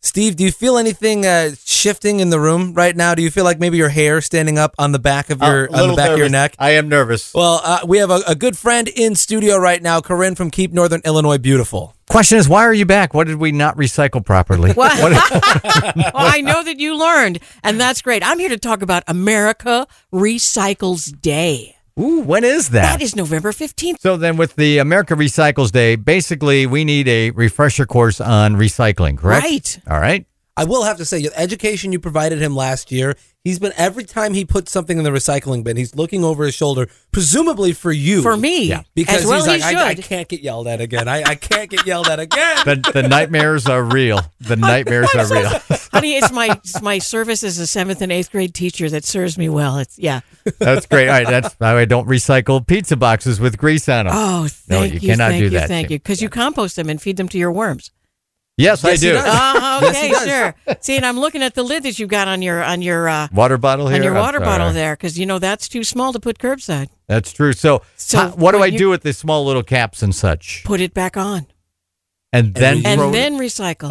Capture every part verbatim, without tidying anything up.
Steve, do you feel anything uh, shifting in the room right now? Do you feel like maybe your hair standing up on the back of your uh, on the back nervous. of your neck? I am nervous. Well, uh, we have a, a good friend in studio right now, Corinne from Keep Northern Illinois Beautiful. Question is, why are you back? What did we not recycle properly? Well, well, I know that you learned, and that's great. I'm here to talk about America Recycles Day. Ooh, when is that? That is November fifteenth. So then with the America Recycles Day, basically we need a refresher course on recycling, correct? Right. All right. I will have to say, the education you provided him last year, he's been, every time he puts something in the recycling bin, he's looking over his shoulder, presumably for you. For me. Yeah. Because as well he's like, he I, I should. can't get yelled at again. I, I can't get yelled at again. The, the nightmares are real. The nightmares are real. Honey, it's my it's my service as a seventh and eighth grade teacher that serves me well. It's yeah. That's great. All right, that's why I don't recycle pizza boxes with grease on them. Oh, No, thank you you, cannot thank do you, that, thank Jim. you. Because you compost them and feed them to your worms. Yes, I Yes, he do. does. Oh, Yes, okay, he does. sure. See, and I'm looking at the lid that you've got on your on your uh, Water bottle here. on your I'm water sorry. bottle there, because you know that's too small to put curbside. That's true. So, So how- what do when I you- do with the small little caps and such? Put it back on, And then And and throw it- then recycle.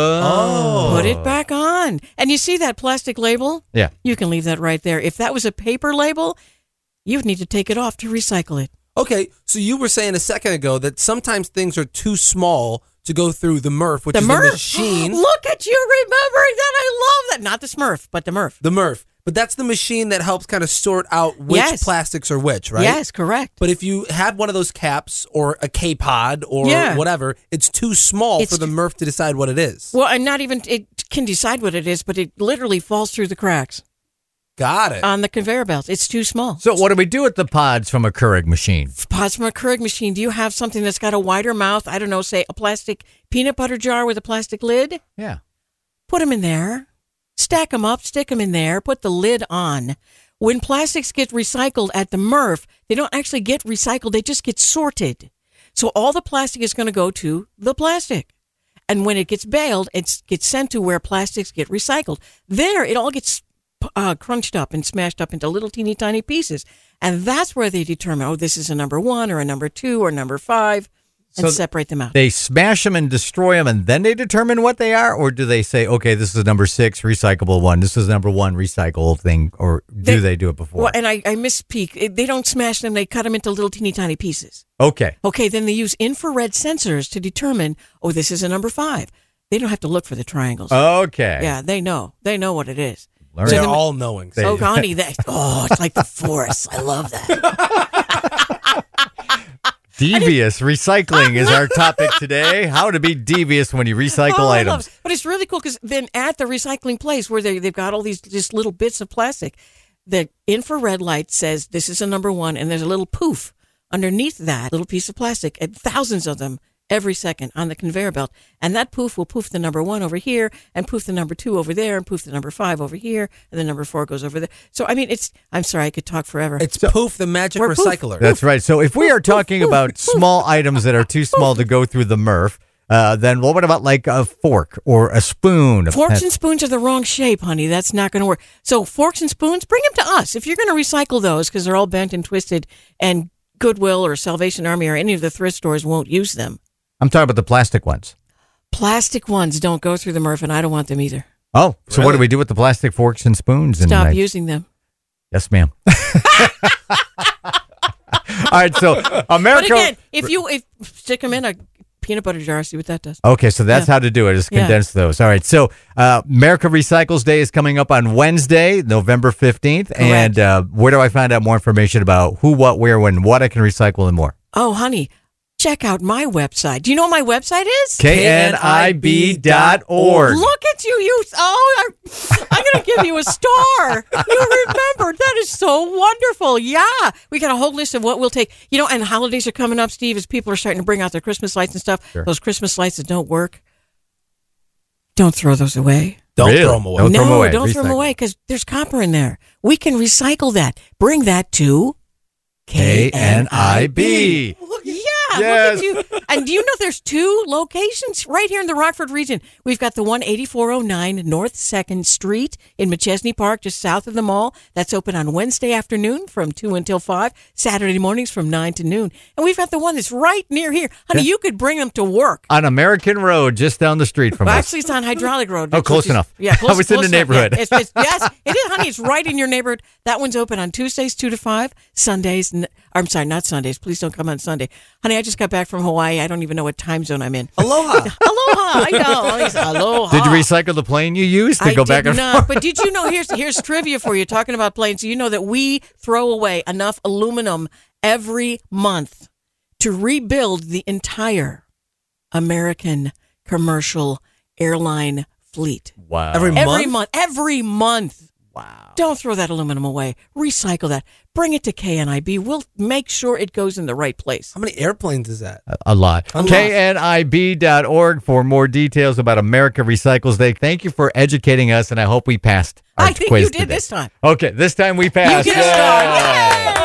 Oh. Put it back on, and you see that plastic label? Yeah. You can leave that right there. If that was a paper label, you'd need to take it off to recycle it. Okay, so you were saying a second ago that sometimes things are too small to go through the M R F, which The is Murph. the machine. Look at you remembering that. I love that. Not the Smurf, but the Murph. The M R F. But that's the machine that helps kind of sort out which Yes. plastics are which, right? Yes, correct. But if you have one of those caps or a K-Pod or Yeah. whatever, it's too small It's for the too- M R F to decide what it is. Well, and not even, it can decide what it is, but it literally falls through the cracks Got it. on the conveyor belts. It's too small. So, what do we do with the pods from a Keurig machine? Pods from a Keurig machine. Do you have something that's got a wider mouth? I don't know, say a plastic peanut butter jar with a plastic lid? Yeah. Put them in there. Stack them up, stick them in there, put the lid on. When plastics get recycled at the M R F, they don't actually get recycled, they just get sorted. So all the plastic is going to go to the plastic. And when it gets baled, it gets sent to where plastics get recycled. There, it all gets uh, crunched up and smashed up into little teeny tiny pieces. And that's where they determine, oh, this is a number one or a number two or number five, and So separate them out. They smash them and destroy them, and then they determine what they are? Or do they say, okay, this is a number six recyclable one, this is number one recycled thing, or do They- they, do it before? Well, and I, I misspeak. It- They don't smash them, they cut them into little teeny tiny pieces. Okay. Okay, then they use infrared sensors to determine, oh, this is a number five. They don't have to look for the triangles. Okay. Yeah, they know. They know what it is. Learn They're it. all knowing. They- Oh, Gandhi, that, oh, it's like the forest. I love that. Devious recycling is our topic today. How to be devious when you recycle Oh, I love items. it. But it's really cool because then at the recycling place where they, they've got all these just little bits of plastic, the infrared light says this is a number one, and there's a little poof underneath that little piece of plastic, and thousands of them every second on the conveyor belt. And that poof will poof the number one over here, and poof the number two over there, and poof the number five over here, and the number four goes over there. So, I mean, it's, I'm sorry, I could talk forever. It's Poof, the magic We're Poof. recycler. That's right. So if we are talking about small items that are too small to go through the M R F, uh, then what about like a fork or a spoon? A Forks pen- and spoons are the wrong shape, honey. That's not going to work. So forks and spoons, bring them to us. If you're going to recycle those because they're all bent and twisted, and Goodwill or Salvation Army or any of the thrift stores won't use them. I'm talking about the plastic ones. Plastic ones don't go through the M R F, and I don't want them either. Oh, so what Really? do we do with the plastic forks and spoons? And Stop I- using them. Yes, ma'am. All right, so America. But again, if you if stick them in a peanut butter jar, see what that does. Okay, so that's Yeah. how to do it, is Yeah. condense those. All right, so uh, America Recycles Day is coming up on Wednesday, November fifteenth. And uh, where do I find out more information about who, what, where, when, what I can recycle and more? Oh, honey, check out my website. Do you know what my website is? K N I B dot org. Look at you, you. Oh, I'm, I'm going to give you a star. You remembered. That is so wonderful. Yeah. We got a whole list of what we'll take. You know, and the holidays are coming up, Steve, as people are starting to bring out their Christmas lights and stuff. Sure. Those Christmas lights that don't work. Don't throw those away. Don't Really? throw them away. Don't no, throw 'em away. don't throw them Recycle. away because there's copper in there. We can recycle that. Bring that to K N I B. Yeah, Yes. Look at you. And do you know there's two locations right here in the Rockford region? We've got the one eighty-four oh nine North second Street in McChesney Park, just south of the mall. That's open on Wednesday afternoon from two until five, Saturday mornings from nine to noon. And we've got the one that's right near here. Honey, you could bring them to work. On American Road, just down the street from Well, us. actually, it's on Hydraulic Road. Oh, close is- enough. Yeah, close, I was in close the enough. neighborhood. Yeah, it's, it's, yes, it is, honey. It's right in your neighborhood. That one's open on Tuesdays, two to five, Sundays. N- I'm sorry, not Sundays. Please don't come on Sunday. Honey, I just got back from Hawaii. I don't even know what time zone I'm in. Aloha. Aloha. I know. It's aloha. Did you recycle the plane you used to I go did back and not. forth? But did you know, here's, here's trivia for you, talking about planes. So you know that we throw away enough aluminum every month to rebuild the entire American commercial airline fleet. Wow. Every Every month? month. Every month. Wow. Don't throw that aluminum away. Recycle that. Bring it to K N I B. We'll make sure it goes in the right place. How many airplanes is that? A lot. A lot. K N I B dot org for more details about America Recycles Day. Thank you for educating us, and I hope we passed our I think quiz you did today. this time. Okay, this time we passed. You get a star. Yay!